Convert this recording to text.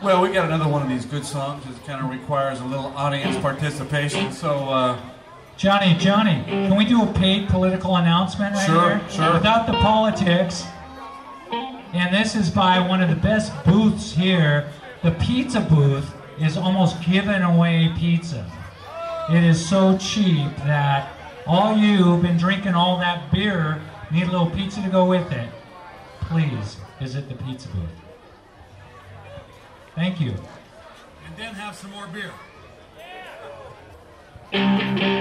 Well, we got another one of these good songs that kind of requires a little audience participation. So, Johnny, can we do a paid political announcement right here? Sure. Without the politics. And this is by one of the best booths here. The pizza booth is almost giving away pizza. It is so cheap that all you who've been drinking all that beer need a little pizza to go with it. Please visit the pizza booth. Thank you. And then have some more beer. Yeah.